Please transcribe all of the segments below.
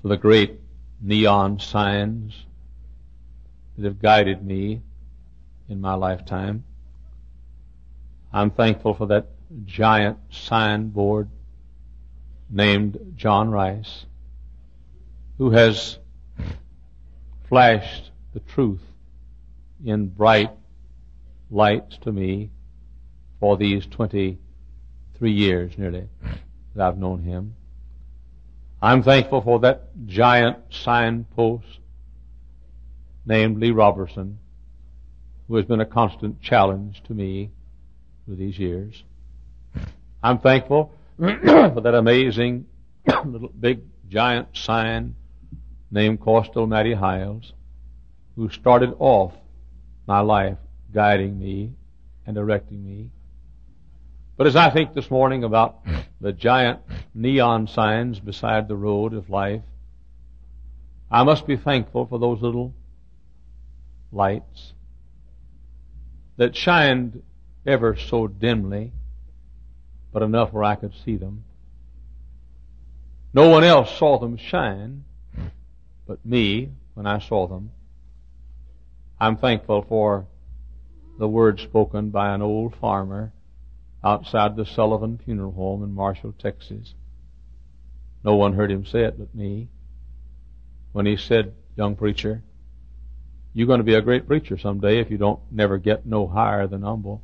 for the great neon signs that have guided me in my lifetime. I'm thankful for that giant signboard named John Rice, who has flashed the truth in bright lights to me for these 23 years nearly that I've known him. I'm thankful for that giant signpost named Lee Robertson, who has been a constant challenge to me through these years. I'm thankful for that amazing little big giant sign named Coastal Matty Hiles, who started off my life guiding me and directing me. But as I think this morning about the giant neon signs beside the road of life, I must be thankful for those little lights that shined ever so dimly, but enough where I could see them. No one else saw them shine but me when I saw them. I'm thankful for the words spoken by an old farmer outside the Sullivan Funeral Home in Marshall, Texas. No one heard him say it but me. When he said, "Young preacher, you're going to be a great preacher someday if you don't never get no higher than humble."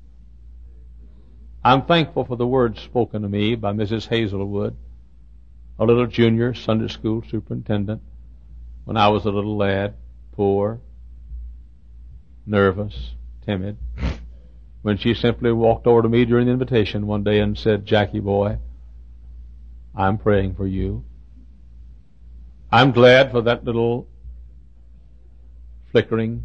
I'm thankful for the words spoken to me by Mrs. Hazelwood, a little junior Sunday school superintendent, when I was a little lad, poor, nervous, timid, when she simply walked over to me during the invitation one day and said, "Jackie boy, I'm praying for you." I'm glad for that little flickering,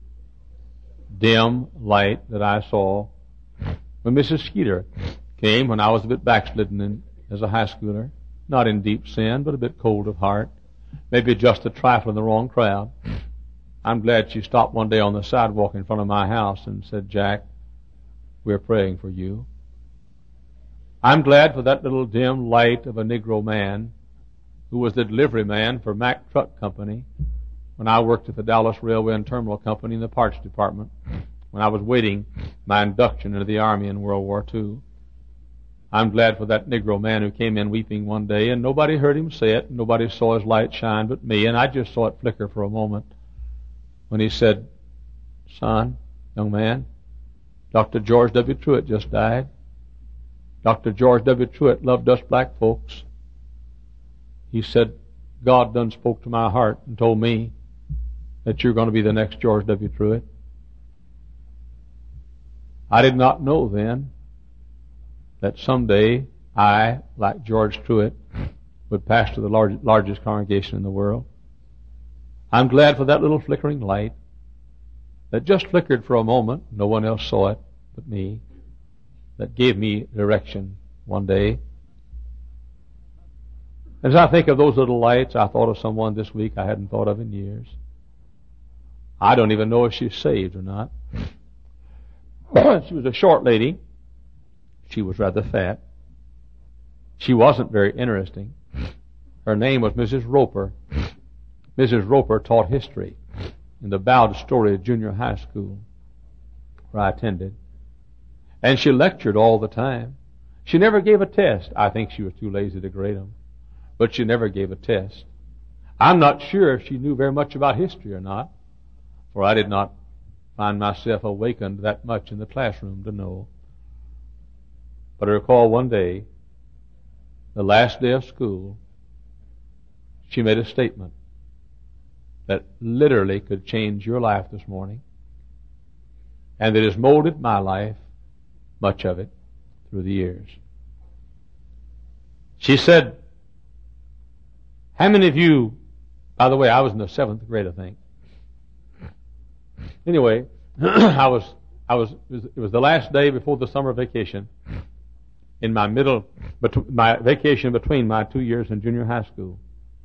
dim light that I saw when Mrs. Skeeter came when I was a bit backslidden as a high schooler, not in deep sin, but a bit cold of heart, maybe just a trifle in the wrong crowd. I'm glad she stopped one day on the sidewalk in front of my house and said, "Jack, we're praying for you." I'm glad for that little dim light of a Negro man who was the delivery man for Mack Truck Company when I worked at the Dallas Railway and Terminal Company in the parts department when I was waiting my induction into the Army in World War II. I'm glad for that Negro man who came in weeping one day and nobody heard him say it, nobody saw his light shine but me, and I just saw it flicker for a moment when he said, "Son, young man, Dr. George W. Truett just died. Dr. George W. Truett loved us black folks. He said, God done spoke to my heart and told me that you're going to be the next George W. Truett." I did not know then that someday I, like George Truett, would pastor the largest congregation in the world. I'm glad for that little flickering light that just flickered for a moment. No one else saw it but me. That gave me direction one day. As I think of those little lights, I thought of someone this week I hadn't thought of in years. I don't even know if she's saved or not. She was a short lady. She was rather fat. She wasn't very interesting. Her name was Mrs. Roper. Mrs. Roper taught history in the Bowd Story Junior High School where I attended. And she lectured all the time. She never gave a test. I think she was too lazy to grade them. But she never gave a test. I'm not sure if she knew very much about history or not, for I did not find myself awakened that much in the classroom to know. But I recall one day, the last day of school, she made a statement that literally could change your life this morning, and that has molded my life, much of it, through the years. She said, "How many of you," by the way, I was in the 7th grade, I think. Anyway, it was the last day before the summer vacation in my vacation between my 2 years in junior high school.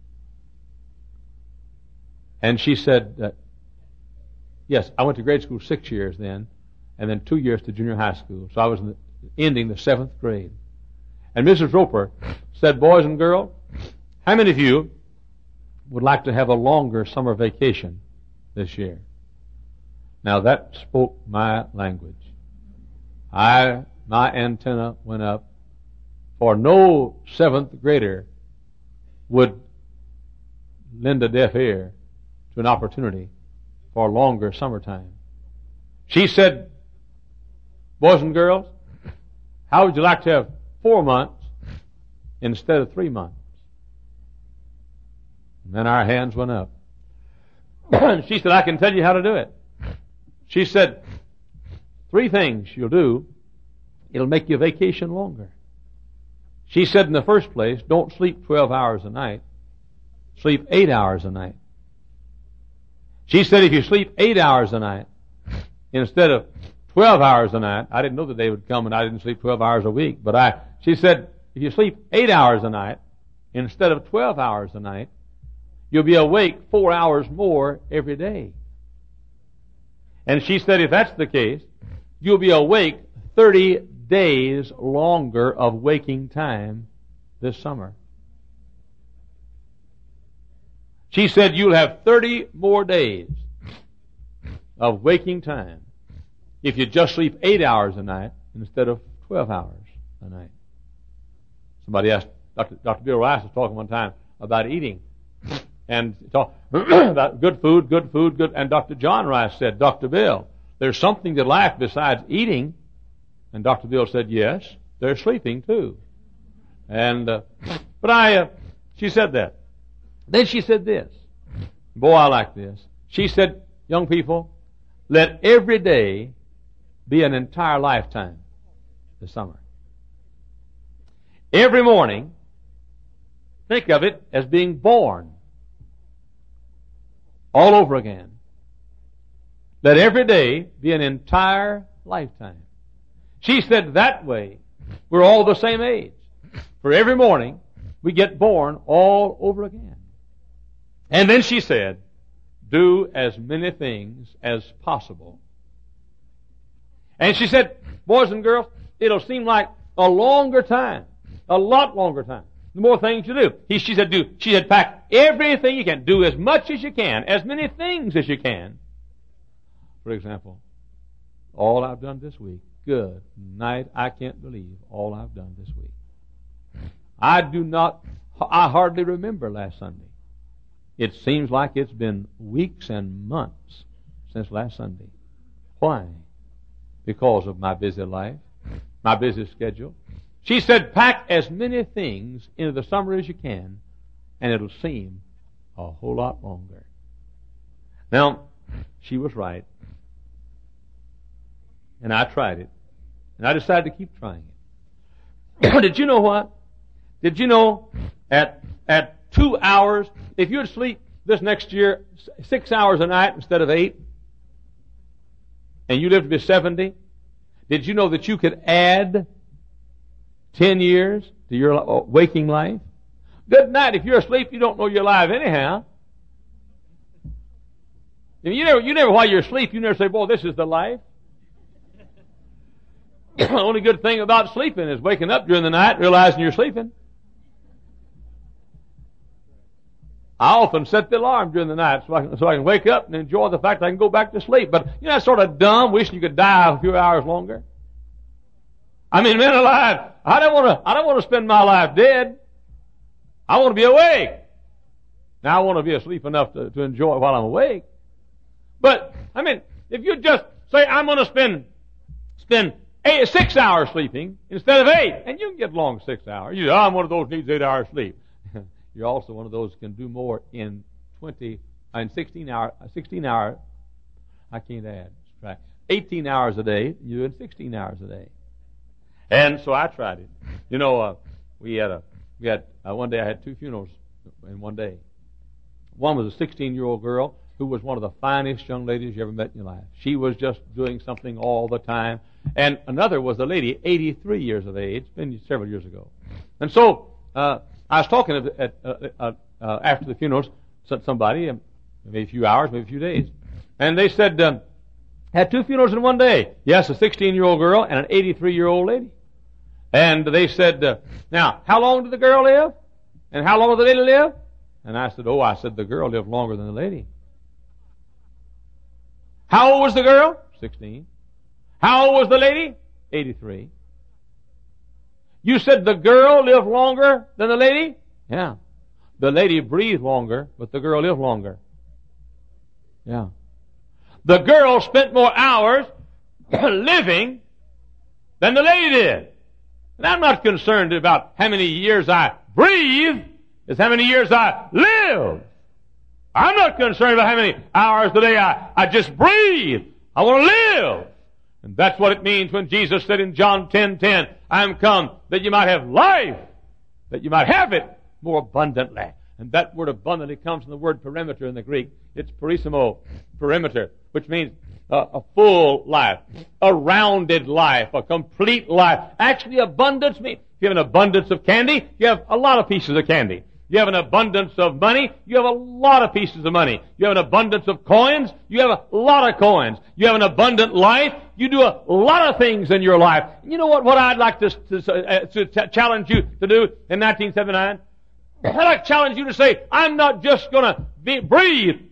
And she said, yes, I went to grade school 6 years then, and then 2 years to junior high school. So I was ending the 7th grade. And Mrs. Roper said, "Boys and girls, how many of you would like to have a longer summer vacation this year. Now that spoke my language. My antenna went up, for no seventh grader would lend a deaf ear to an opportunity for a longer summertime. She said, boys and girls, how would you like to have 4 months instead of 3 months? And then our hands went up. She said, I can tell you how to do it. She said, 3 things you'll do. It'll make your vacation longer. She said, in the first place, don't sleep 12 hours a night. Sleep 8 hours a night. She said, if you sleep 8 hours a night instead of 12 hours a night, I didn't know the day would come and I didn't sleep 12 hours a week, but she said, if you sleep 8 hours a night instead of 12 hours a night, you'll be awake 4 hours more every day. And she said, if that's the case, you'll be awake 30 days longer of waking time this summer. She said, you'll have 30 more days of waking time if you just sleep 8 hours a night instead of 12 hours a night. Somebody asked, Dr. Bill Rice was talking one time about eating. And talk about good food, and Dr. John Rice said, Dr. Bill, there's something to life besides eating. And Dr. Bill said, yes, there's sleeping too. And, she said that. Then she said this. Boy, I like this. She said, young people, let every day be an entire lifetime this summer. Every morning, think of it as being born all over again. Let every day be an entire lifetime. She said that way we're all the same age. For every morning we get born all over again. And then she said, do as many things as possible. And she said, boys and girls, it'll seem like a longer time, a lot longer time. The more things you do. She said, pack everything you can. Do as much as you can. As many things as you can. For example, all I've done this week. Good night. I can't believe all I've done this week. I hardly remember last Sunday. It seems like it's been weeks and months since last Sunday. Why? Because of my busy life, my busy schedule. She said, pack as many things into the summer as you can, and it'll seem a whole lot longer. Now, she was right. And I tried it. And I decided to keep trying it. Did you know what? Did you know at 2 hours, if you'd sleep this next year 6 hours a night instead of 8, and you live to be 70, did you know that you could add 10 years to your waking life? Good night. If you're asleep, you don't know you're alive anyhow. You never, while you're asleep, you never say, boy, this is the life. The only good thing about sleeping is waking up during the night, realizing you're sleeping. I often set the alarm during the night so I can wake up and enjoy the fact I can go back to sleep. But, that's sort of dumb, wishing you could die a few hours longer. I mean, man alive, I don't want to spend my life dead. I want to be awake. Now, I want to be asleep enough to enjoy it while I'm awake. But, if you just say, I'm going to spend 6 hours sleeping instead of 8, and you can get along 6 hours. I'm one of those who needs 8 hours sleep. You're also one of those who can do more in 16 hours. I can't add. 18 hours a day. You do in 16 hours a day. And so I tried it. We had one day I had 2 funerals in one day. One was a 16-year-old girl who was one of the finest young ladies you ever met in your life. She was just doing something all the time. And another was a lady, 83 years of age, been several years ago. And so I was talking after the funerals to somebody, maybe a few hours, maybe a few days. And they said, had 2 funerals in one day. Yes, a 16-year-old girl and an 83-year-old lady. And they said, now, how long did the girl live? And how long did the lady live? And I said, I said, the girl lived longer than the lady. How old was the girl? 16. How old was the lady? 83. You said the girl lived longer than the lady? Yeah. The lady breathed longer, but the girl lived longer. Yeah. The girl spent more hours living than the lady did. And I'm not concerned about how many years I breathe, it's how many years I live. I'm not concerned about how many hours a day I just breathe. I want to live. And that's what it means when Jesus said in John 10:10, I am come that you might have life, that you might have it more abundantly. And that word abundantly comes from the word perimeter in the Greek. It's perissimo, perimeter, which means a full life, a rounded life, a complete life. Actually, abundance means, if you have an abundance of candy, you have a lot of pieces of candy. You have an abundance of money, you have a lot of pieces of money. You have an abundance of coins, you have a lot of coins. You have an abundant life, you do a lot of things in your life. You know what I'd like to challenge you to do in 1979? I'd like to challenge you to say, I'm not just going to breathe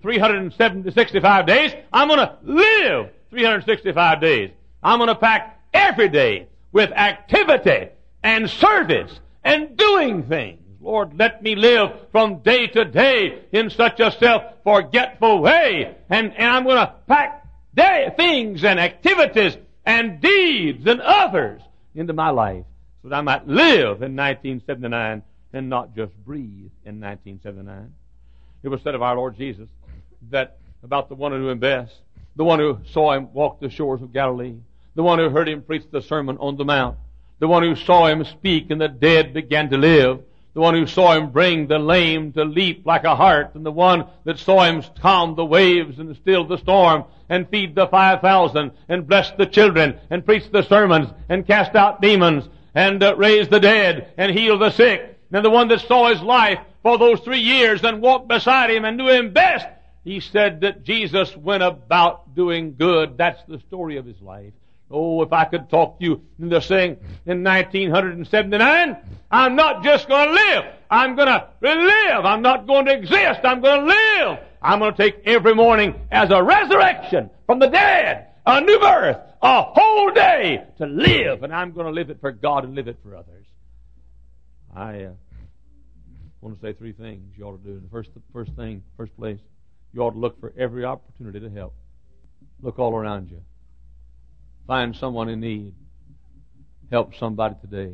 365 days. I'm going to live 365 days. I'm going to pack every day with activity and service and doing things. Lord, let me live from day to day in such a self-forgetful way. And I'm going to pack things and activities and deeds and others into my life so that I might live in 1979 and not just breathe in 1979. It was said of our Lord Jesus that about the one who invests, the one who saw him walk the shores of Galilee, the one who heard him preach the Sermon on the Mount, the one who saw him speak and the dead began to live, the one who saw him bring the lame to leap like a hart, and the one that saw him calm the waves and still the storm, and feed the 5,000, and bless the children, and preach the sermons, and cast out demons, and raise the dead, and heal the sick, and the one that saw his life for those 3 years and walked beside him and knew him best. He said that Jesus went about doing good. That's the story of his life. Oh, if I could talk you into saying in 1979, I'm not just going to live. I'm going to live. I'm not going to exist. I'm going to live. I'm going to take every morning as a resurrection from the dead, a new birth, a whole day to live. And I'm going to live it for God and live it for others. I want to say 3 things you ought to do. The first place, you ought to look for every opportunity to help. Look all around you. Find someone in need. Help somebody today.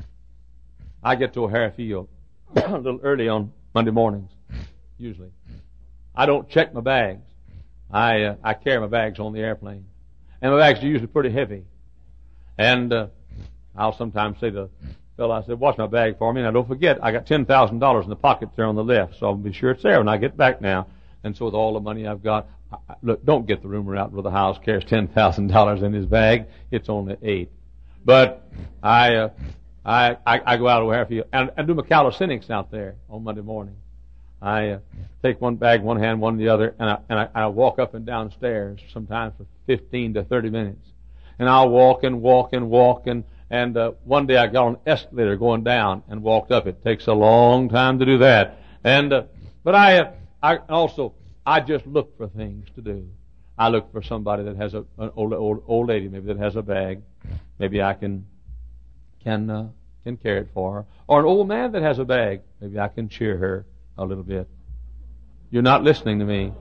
I get to O'Hare Field a little early on Monday mornings, usually. I don't check my bags. I carry my bags on the airplane. And my bags are usually pretty heavy. And I'll sometimes say to the fellow, I said, watch my bag for me. And I don't forget, I got $10,000 in the pocket there on the left, so I'll be sure it's there when I get back now. And so with all the money I've got, look, don't get the rumor out where the house carries $10,000 in his bag. It's only 8. But I go out to O'Hare Field and do my calisthenics out there on Monday morning. I take one bag, one hand, one the other, and I walk up and down stairs sometimes for 15 to 30 minutes. And I'll walk and walk and walk and one day I got on an escalator going down and walked up. It takes a long time to do that. But I just look for things to do. I look for somebody that has an old lady maybe that has a bag. Maybe I can carry it for her. Or an old man that has a bag. Maybe I can cheer her a little bit. You're not listening to me.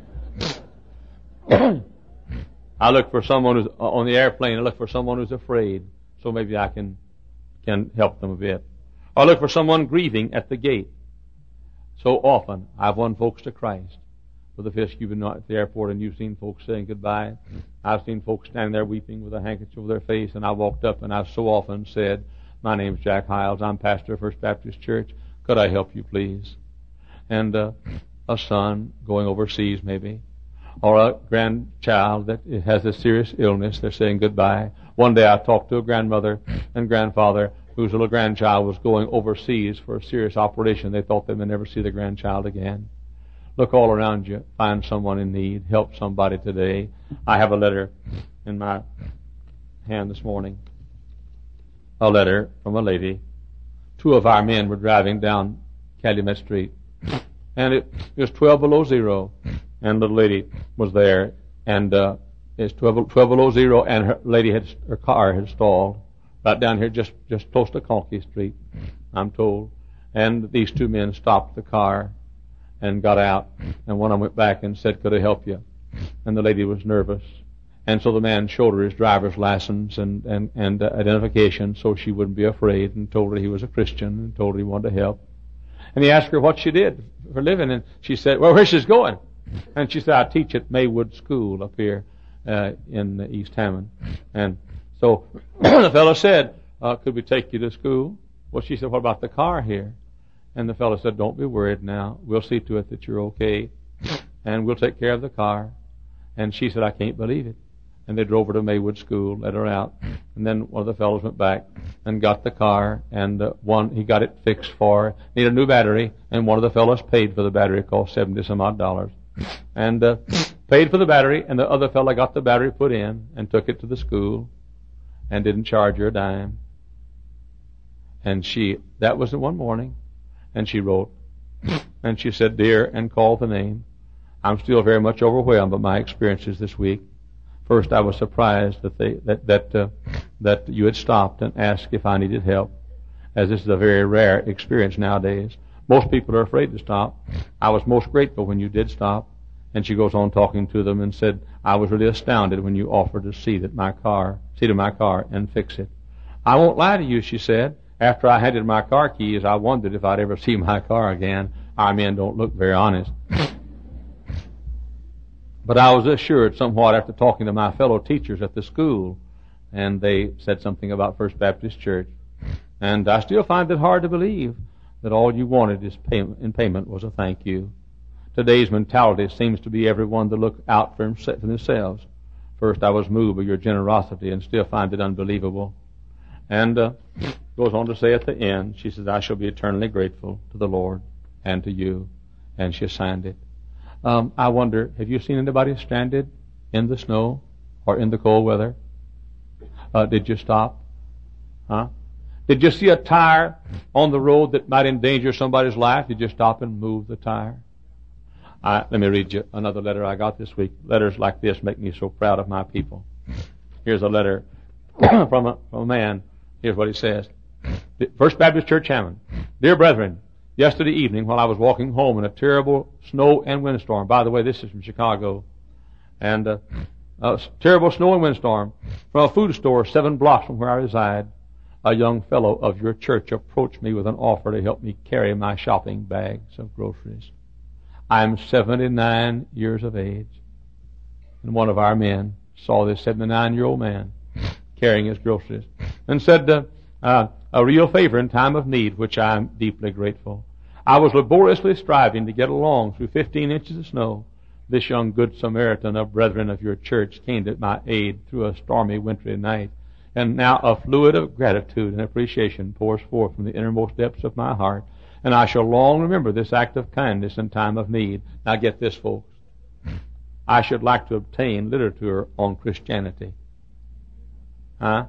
I look for someone who's on the airplane. I look for someone who's afraid. So maybe I can help them a bit. Or I look for someone grieving at the gate. So often I've won folks to Christ. With the Fisk, you've been at the airport and you've seen folks saying goodbye. I've seen folks standing there weeping with a handkerchief over their face, and I walked up and I've so often said, my name's Jack Hiles. I'm pastor of First Baptist Church. Could I help you, please? And a son going overseas maybe, or a grandchild that has a serious illness. They're saying goodbye. One day I talked to a grandmother and grandfather whose little grandchild was going overseas for a serious operation. They thought they would never see the grandchild again. Look all around you. Find someone in need. Help somebody today. I have a letter in my hand this morning. A letter from a lady. 2 of our men were driving down Calumet Street. And it was 12 below zero, and the lady was there, and it's 12 below zero, and her car had stalled right down here, just close to Conkey Street, I'm told. And these two men stopped the car and got out, and one of them went back and said, "Could I help you?" And the lady was nervous, and so the man showed her his driver's license and identification so she wouldn't be afraid, and told her he was a Christian, and told her he wanted to help. And he asked her what she did for a living, and she said, "Well, where she's going?" And she said, "I teach at Maywood School up here in East Hammond." And so the fellow said, "Could we take you to school?" Well, she said, "What about the car here?" And the fellow said, "Don't be worried now. We'll see to it that you're okay, and we'll take care of the car." And she said, "I can't believe it." And they drove her to Maywood School, let her out. And then one of the fellows went back and got the car, and he got it fixed for her. Needed a new battery, and one of the fellows paid for the battery. It cost $70-some-odd. And paid for the battery, and the other fellow got the battery put in and took it to the school and didn't charge her a dime. And that was the one morning, and she wrote, and she said, "Dear," and called the name. "I'm still very much overwhelmed by my experiences this week. First, I was surprised that you had stopped and asked if I needed help, as this is a very rare experience nowadays. Most people are afraid to stop. I was most grateful when you did stop." And she goes on talking to them and said, "I was really astounded when you offered to see to my car and fix it. I won't lie to you," she said. "After I handed my car keys, I wondered if I'd ever see my car again. Our men don't look very honest." But I was assured somewhat after talking to my fellow teachers at the school, and they said something about First Baptist Church. And I still find it hard to believe that all you wanted in payment was a thank you. Today's mentality seems to be everyone to look out for themselves. First, I was moved by your generosity and still find it unbelievable. And goes on to say at the end, she says, "I shall be eternally grateful to the Lord and to you." And she signed it. I wonder, have you seen anybody stranded in the snow or in the cold weather? Did you stop? Huh? Did you see a tire on the road that might endanger somebody's life? Did you stop and move the tire? Let me read you another letter I got this week. Letters like this make me so proud of my people. Here's a letter from a man. Here's what he says. First Baptist Church, Hammond. "Dear brethren, yesterday evening while I was walking home in a terrible snow and windstorm," by the way, this is from Chicago, and a terrible snow and windstorm, "from a food store 7 blocks from where I reside, a young fellow of your church approached me with an offer to help me carry my shopping bags of groceries. I am 79 years of age, and one of our men saw this 79-year-old man carrying his groceries and said, a real favor in time of need, which I am deeply grateful. I was laboriously striving to get along through 15 inches of snow. This young good Samaritan of brethren of your church came to my aid through a stormy wintry night, and now a fluid of gratitude and appreciation pours forth from the innermost depths of my heart, and I shall long remember this act of kindness in time of need." Now get this, folks. I should like to obtain literature on Christianity. Huh?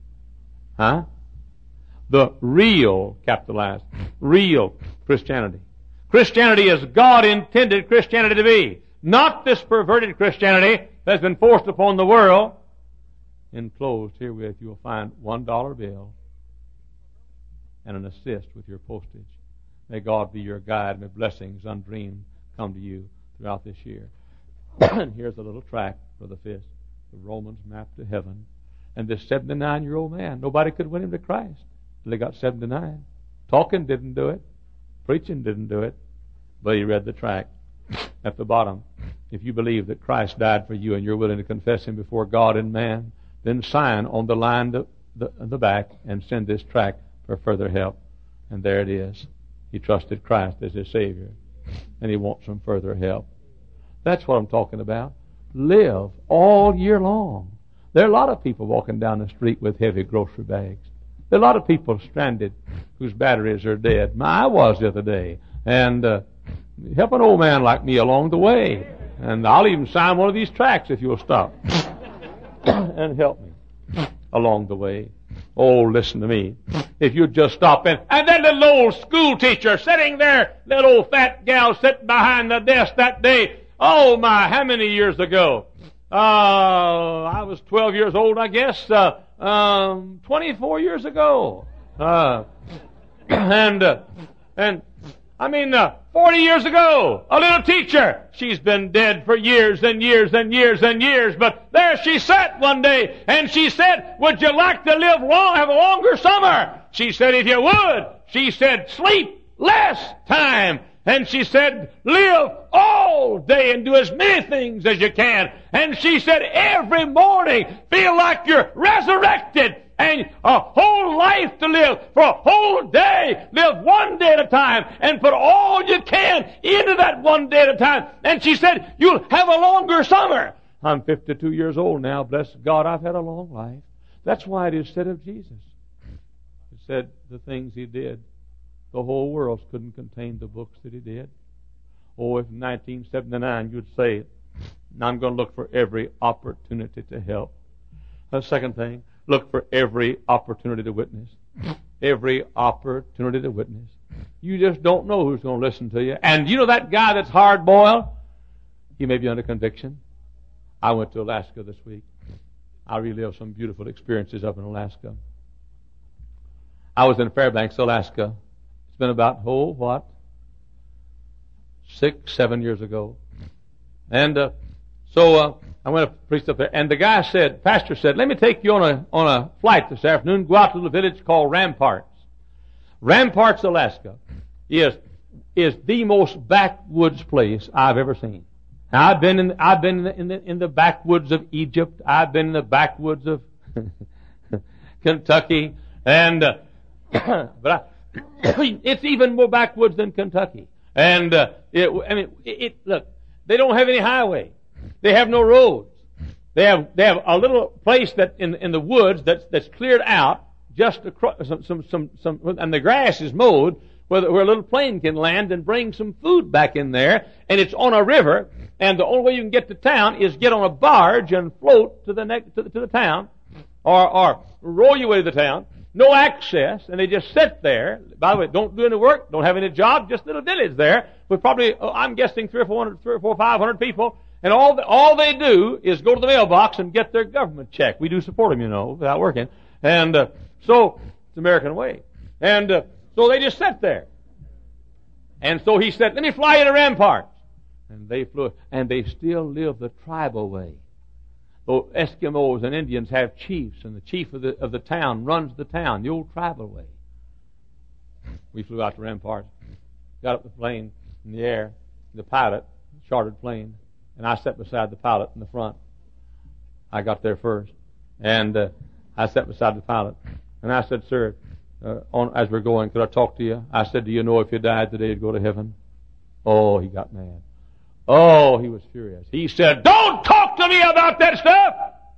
The real, capitalized, real Christianity. Christianity as God intended Christianity to be. Not this perverted Christianity that's been forced upon the world. Enclosed herewith you will find $1 bill and an assist with your postage. May God be your guide. May blessings undreamed come to you throughout this year. And here's a little tract for the fifth. The Romans map to heaven. And this 79-year-old man, nobody could win him to Christ till he got 79. Talking didn't do it. Preaching didn't do it. But he read the tract at the bottom. If you believe that Christ died for you and you're willing to confess Him before God and man, then sign on the line at the back and send this tract for further help. And there it is. He trusted Christ as his Savior, and he wants some further help. That's what I'm talking about. Live all year long. There are a lot of people walking down the street with heavy grocery bags. There are a lot of people stranded whose batteries are dead. I was the other day. And help an old man like me along the way. And I'll even sign one of these tracts if you'll stop and help me along the way. Oh, listen to me. If you'd just stop in. And that little old school teacher sitting there, little old fat gal sitting behind the desk that day. Oh my, how many years ago? I was 12 years old, I guess. 24 years ago. And 40 years ago, a little teacher. She's been dead for years and years and years and years, but there she sat one day, and she said, would you like to live long, have a longer summer? She said, if you would. She said, sleep less time. And she said, live all day and do as many things as you can. And she said, every morning, feel like you're resurrected. And a whole life to live, for a whole day, live one day at a time, and put all you can into that one day at a time. And she said, you'll have a longer summer. I'm 52 years old now. Bless God, I've had a long life. That's why it is said of Jesus. It said the things He did. The whole world couldn't contain the books that He did. Oh, if in 1979 you'd say, I'm going to look for every opportunity to help. The second thing, look for every opportunity to witness. Every opportunity to witness. You just don't know who's going to listen to you. And you know that guy that's hard-boiled? He may be under conviction. I went to Alaska this week. I relived some beautiful experiences up in Alaska. I was in Fairbanks, Alaska. It's been about, 6, 7 years ago. And so I went up, preached up there, and the guy said, pastor said, let me take you on a flight this afternoon, go out to the village called Ramparts. Ramparts, Alaska is the most backwoods place I've ever seen. Now, I've been in the backwoods of Egypt. I've been in the backwoods of Kentucky, and but it's even more backwoods than Kentucky. And look, they don't have any highway. They have no roads. They have a little place that in the woods that's cleared out just across some and the grass is mowed where a little plane can land and bring some food back in there, and it's on a river, and the only way you can get to town is get on a barge and float to the town, or row your way to the town. No access, and they just sit there. By the way, don't do any work, don't have any job, just little village there with probably, I'm guessing 300 or 500 people, and all they do is go to the mailbox and get their government check. We do support them, without working. And so it's the American way. And so they just sit there. And so he said, let me fly you to Ramparts. And they flew, and they still live the tribal way. So Eskimos and Indians have chiefs, and the chief of the town runs the town, the old tribal way. We flew out to Ramparts, got up the plane in the air, the pilot, chartered plane, and I sat beside the pilot in the front. I got there first, and I sat beside the pilot, and I said, sir, as we're going, could I talk to you? I said, do you know if you died today you'd go to heaven? Oh, he got mad. Oh, he was furious. He said, don't talk to me about that stuff!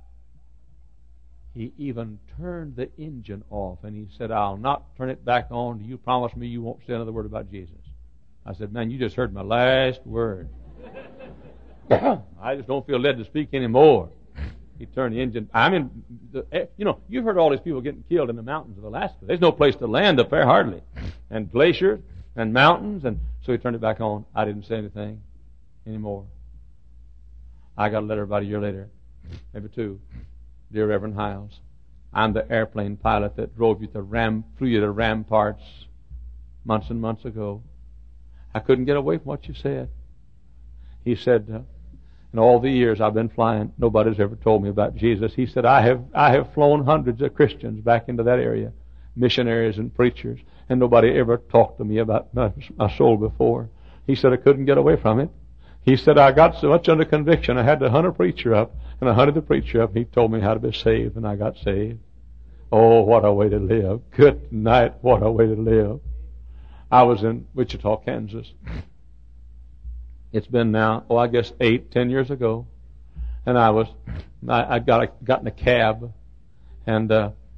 He even turned the engine off, and he said, I'll not turn it back on. Do you promise me you won't say another word about Jesus? I said, man, you just heard my last word. I just don't feel led to speak anymore. He turned the engine. You've heard all these people getting killed in the mountains of Alaska. There's no place to land up there, hardly. And glaciers and mountains, and so he turned it back on. I didn't say anything anymore. I got a letter about a year later, maybe 2. Dear Reverend Hiles, I'm the airplane pilot that flew you to Ramparts months and months ago. I couldn't get away from what you said. He said, in all the years I've been flying, nobody's ever told me about Jesus. He said, I have flown hundreds of Christians back into that area, missionaries and preachers, and nobody ever talked to me about my soul before. He said, I couldn't get away from it. He said, I got so much under conviction, I had to hunt a preacher up, and I hunted the preacher up. He told me how to be saved, and I got saved. Oh, what a way to live. Good night, what a way to live. I was in Wichita, Kansas. It's been now, I guess 8, 10 years ago, and I got in a cab, and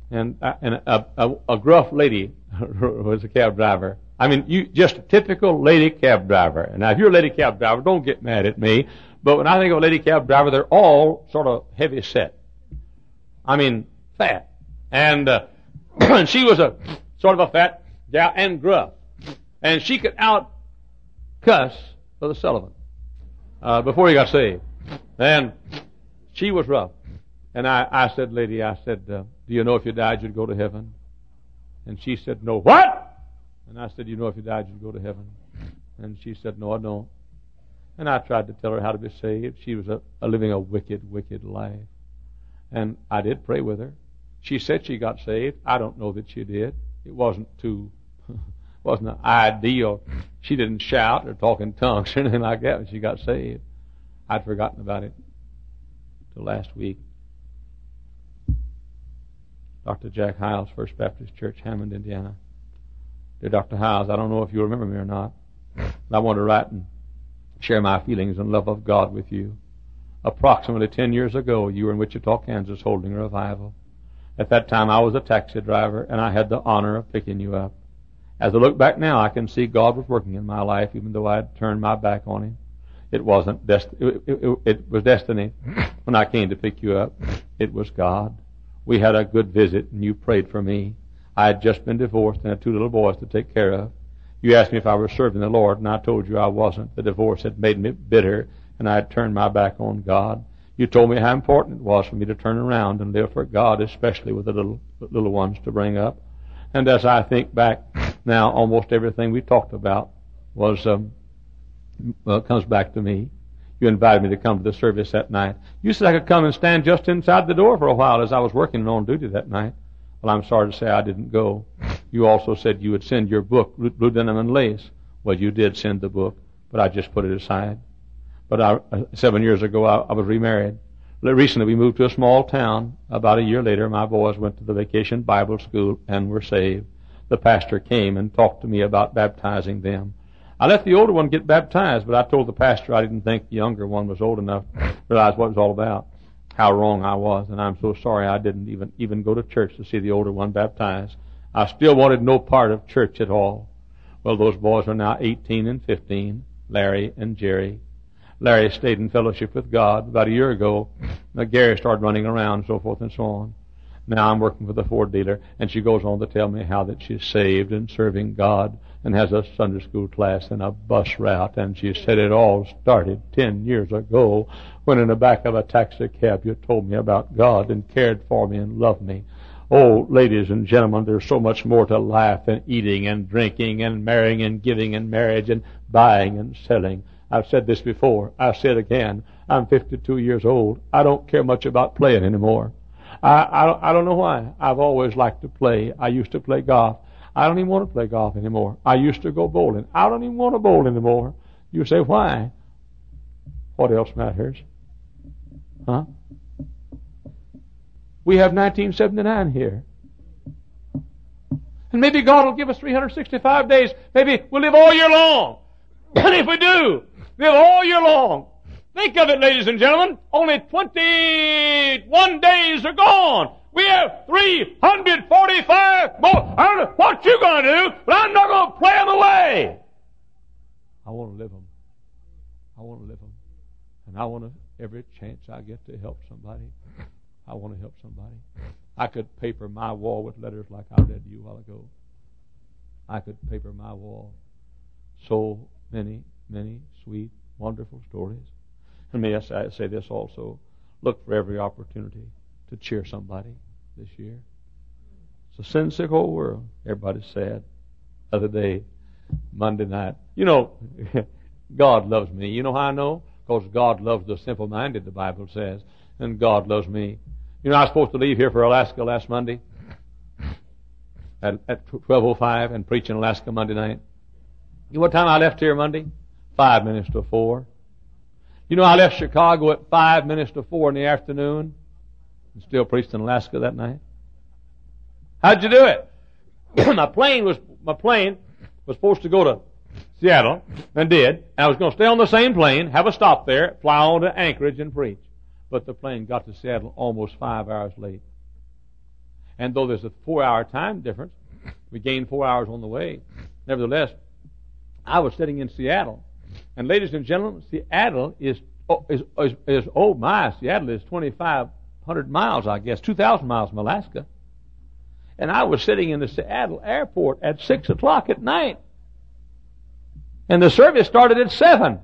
a gruff lady was a cab driver. I mean, just a typical lady cab driver. And now, if you're a lady cab driver, don't get mad at me. But when I think of a lady cab driver, they're all sort of heavy set. I mean, fat. And And she was a sort of a fat gal and gruff. And she could out-cuss Brother Sullivan before he got saved. And she was rough. And I said, lady, do you know if you died you'd go to heaven? And she said, no. What? And I said, you know if you died you'd go to heaven? And she said, no, I don't. And I tried to tell her how to be saved. She was living a wicked, wicked life. And I did pray with her. She said she got saved. I don't know that she did. It wasn't an ideal. She didn't shout or talk in tongues or anything like that when she got saved. I'd forgotten about it till last week. Dr. Jack Hiles, First Baptist Church, Hammond, Indiana. Dear Dr. Hiles, I don't know if you remember me or not, but I want to write and share my feelings and love of God with you. Approximately 10 years ago, you were in Wichita, Kansas, holding a revival. At that time, I was a taxi driver, and I had the honor of picking you up. As I look back now, I can see God was working in my life, even though I had turned my back on Him. It wasn't it was destiny when I came to pick you up. It was God. We had a good visit, and you prayed for me. I had just been divorced and had 2 little boys to take care of. You asked me if I was serving the Lord, and I told you I wasn't. The divorce had made me bitter, and I had turned my back on God. You told me how important it was for me to turn around and live for God, especially with the little ones to bring up. And as I think back now, almost everything we talked about comes back to me. You invited me to come to the service that night. You said I could come and stand just inside the door for a while as I was working on duty that night. Well, I'm sorry to say I didn't go. You also said you would send your book, Blue Denim and Lace. Well, you did send the book, but I just put it aside. But 7 years ago, I was remarried. Recently, we moved to a small town. About a year later, my boys went to the vacation Bible school and were saved. The pastor came and talked to me about baptizing them. I let the older one get baptized, but I told the pastor I didn't think the younger one was old enough to realize what it was all about, how wrong I was, and I'm so sorry I didn't even go to church to see the older one baptized. I still wanted no part of church at all. Well, those boys are now 18 and 15, Larry and Jerry. Larry stayed in fellowship with God. About a year ago, Gary started running around and so forth and so on. Now I'm working for the Ford dealer, and she goes on to tell me how that she's saved and serving God and has a Sunday school class and a bus route. And she said it all started 10 years ago when in the back of a taxi cab you told me about God and cared for me and loved me. Oh, ladies and gentlemen, there's so much more to life than eating and drinking and marrying and giving and marriage and buying and selling. I've said this before. I'll say it again. I'm 52 years old. I don't care much about playing anymore. I don't know why. I've always liked to play. I used to play golf. I don't even want to play golf anymore. I used to go bowling. I don't even want to bowl anymore. You say, why? What else matters? Huh? We have 1979 here. And maybe God will give us 365 days. Maybe we'll live all year long. And if we do, live all year long. Think of it, ladies and gentlemen. Only 21 days are gone. We have 345 more. I don't know what you're going to do, but I'm not going to play them away. I want to live them. I want to live them. And I want to, every chance I get to help somebody, I want to help somebody. I could paper my wall with letters like I read to you a while ago. I could paper my wall. So many, many sweet, wonderful stories. And may I say this also, look for every opportunity to cheer somebody this year. It's a sin-sick old world. Everybody's sad. The other day, Monday night, you know, God loves me. You know how I know? Because God loves the simple-minded, the Bible says. And God loves me. You know, I was supposed to leave here for Alaska last Monday at 12:05 and preach in Alaska Monday night. You know what time I left here Monday? 5 minutes to 4. You know, I left Chicago at 5 minutes to 4 in the afternoon and still preached in Alaska that night. How'd you do it? My plane was supposed to go to Seattle and did. And I was going to stay on the same plane, have a stop there, fly on to Anchorage and preach. But the plane got to Seattle almost 5 hours late. And though there's a 4-hour time difference, we gained 4 hours on the way. Nevertheless, I was sitting in Seattle. And ladies and gentlemen, Seattle Seattle is 2,500 miles, I guess, 2,000 miles from Alaska. And I was sitting in the Seattle airport at 6 o'clock at night. And the service started at 7.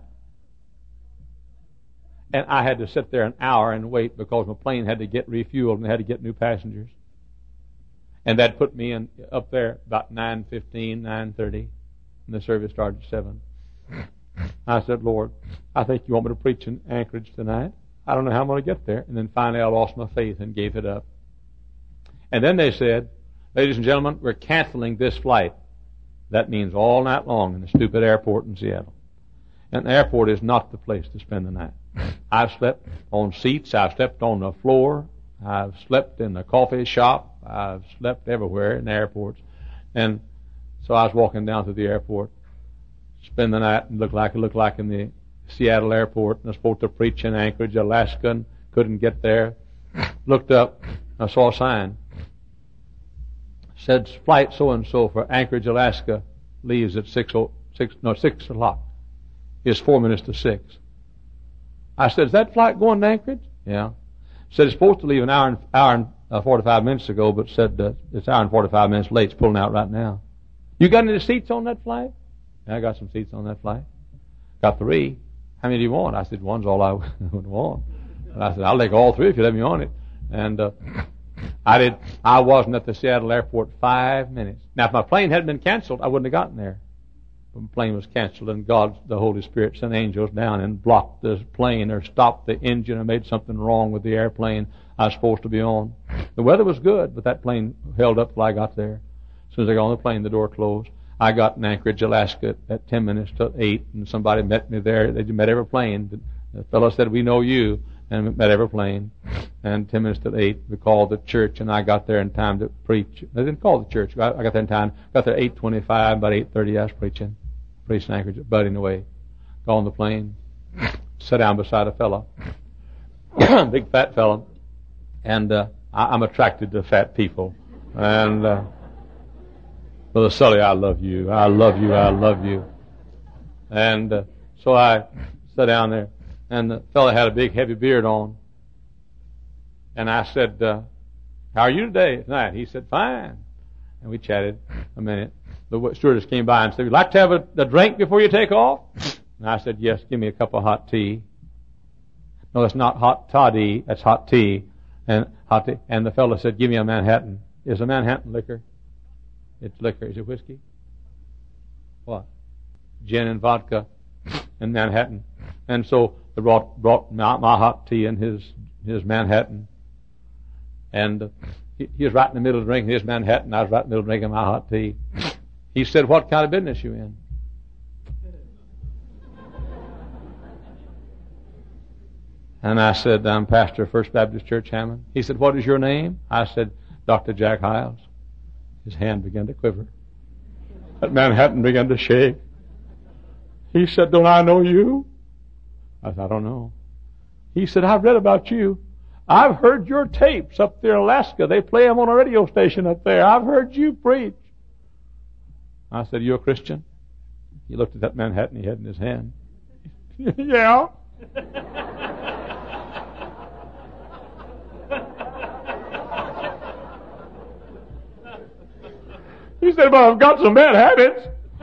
And I had to sit there an hour and wait because my plane had to get refueled and they had to get new passengers. And that put me up there about 9:15, 9:30. And the service started at 7. I said, Lord, I think you want me to preach in Anchorage tonight. I don't know how I'm going to get there. And then finally I lost my faith and gave it up. And then they said, ladies and gentlemen, we're canceling this flight. That means all night long in the stupid airport in Seattle. And the airport is not the place to spend the night. I've slept on seats. I've slept on the floor. I've slept in the coffee shop. I've slept everywhere in the airports. And so I was walking down to the airport, spend the night, and looked like in the Seattle airport. And I was supposed to preach in Anchorage, Alaska, and couldn't get there. Looked up, I saw a sign. Said flight so-and-so for Anchorage, Alaska leaves at 6 o'clock. It's 4 minutes to 6. I said, is that flight going to Anchorage? Yeah. Said it's supposed to leave an hour and 45 minutes ago, but said it's an hour and 45 minutes late. It's pulling out right now. You got any seats on that flight? Yeah, I got some seats on that flight. Got 3. How many do you want? I said, one's all I would want. And I said, I'll take all 3 if you let me on it. And I wasn't at the Seattle airport 5 minutes. Now, if my plane hadn't been canceled, I wouldn't have gotten there. But my plane was canceled, and God, the Holy Spirit, sent angels down and blocked the plane or stopped the engine or made something wrong with the airplane I was supposed to be on. The weather was good, but that plane held up till I got there. As soon as I got on the plane, the door closed. I got in Anchorage, Alaska at 10 minutes to 8, and somebody met me there. They met every plane. The fellow said, we know you, and met every plane. And 10 minutes to 8, we called the church, and I got there in time to preach. They didn't call the church. I got there in time. Got there 8:25, about 8:30 I was preaching in Anchorage, budding away. Got on the plane, sat down beside a fellow, big fat fellow, and I'm attracted to fat people. And Brother Sully, I love you. I love you. I love you. And so I sat down there, and the fellow had a big heavy beard on. And I said, how are you tonight? He said, fine. And we chatted a minute. The stewardess came by and said, would you like to have a drink before you take off? And I said, yes, give me a cup of hot tea. No, it's not hot toddy, that's hot tea. And the fellow said, give me a Manhattan. Is a Manhattan liquor? It's liquor. Is it whiskey? What? Gin and vodka and Manhattan. And so they brought my hot tea and his Manhattan. And he was right in the middle of drinking his Manhattan. I was right in the middle of drinking my hot tea. He said, what kind of business you in? And I said, I'm pastor of First Baptist Church, Hammond. He said, what is your name? I said, Dr. Jack Hiles. His hand began to quiver. That Manhattan began to shake. He said, don't I know you? I said, I don't know. He said, I've read about you. I've heard your tapes up there in Alaska. They play them on a radio station up there. I've heard you preach. I said, you a Christian? He looked at that Manhattan he had in his hand. Yeah. He said, well, I've got some bad habits.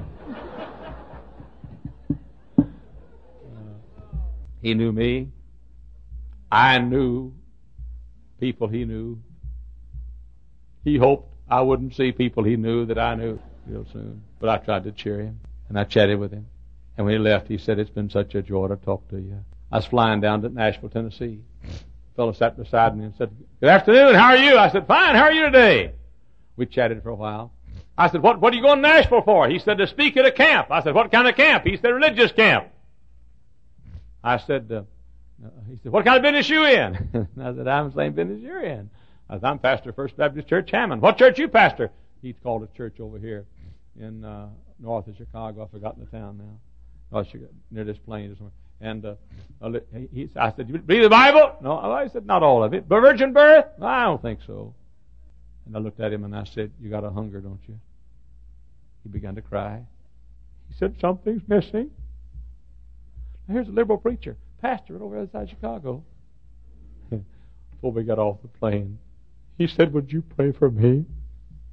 He knew me. I knew people he knew. He hoped I wouldn't see people he knew that I knew real soon. But I tried to cheer him, and I chatted with him. And when he left, he said, it's been such a joy to talk to you. I was flying down to Nashville, Tennessee. A fellow sat beside me and said, good afternoon, how are you? I said, fine, how are you today? We chatted for a while. I said, what are you going to Nashville for? He said, to speak at a camp. I said, what kind of camp? He said, religious camp. I said, he said, what kind of business you in? I said, I'm the same business you're in. I said, I'm pastor of First Baptist Church, Hammond. What church you pastor? He's called a church over here in north of Chicago. I've forgotten the town now. Near this plain or somewhere. And I said, you read the Bible? No. I said, not all of it. But virgin birth? I don't think so. And I looked at him and I said, you got a hunger, don't you? He began to cry. He said, something's missing. Now, here's a liberal preacher, pastor over outside Chicago. Before we got off the plane, he said, would you pray for me?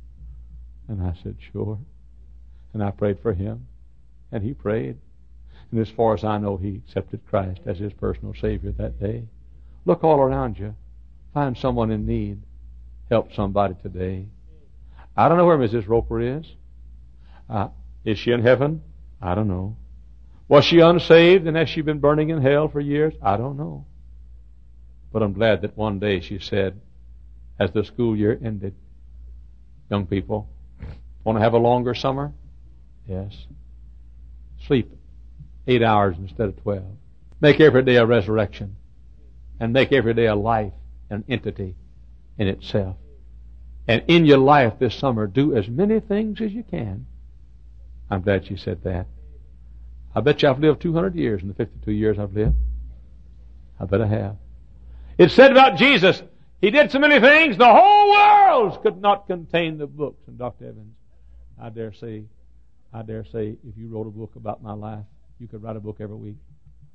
And I said, sure. And I prayed for him. And he prayed. And as far as I know, he accepted Christ as his personal Savior that day. Look all around you. Find someone in need. Help somebody today. I don't know where Mrs. Roper is. Is she in heaven? I don't know. Was she unsaved and has she been burning in hell for years? I don't know. But I'm glad that one day she said, as the school year ended, young people, want to have a longer summer? Yes. Sleep 8 hours instead of 12. Make every day a resurrection. And make every day a life, an entity in itself. And in your life this summer, do as many things as you can. I'm glad she said that. I bet you I've lived 200 years in the 52 years I've lived. I bet I have. It said about Jesus, he did so many things, the whole world could not contain the books. And Dr. Evans, I dare say, if you wrote a book about my life, you could write a book every week.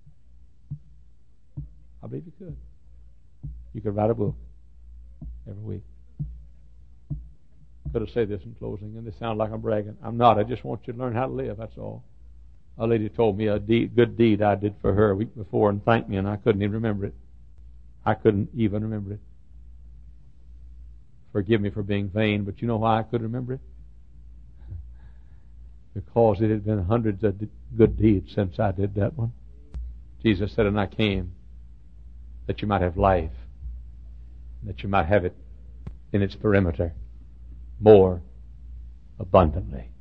I believe you could. You could write a book every week. Could have said this in closing, and this sounds like I'm bragging. I'm not. I just want you to learn how to live, that's all. A lady told me a good deed I did for her a week before and thanked me, and I couldn't even remember it. I couldn't even remember it. Forgive me for being vain, but you know why I could remember it? Because it had been hundreds of good deeds since I did that one. Jesus said, and I came that you might have life, that you might have it in its perimeter more abundantly.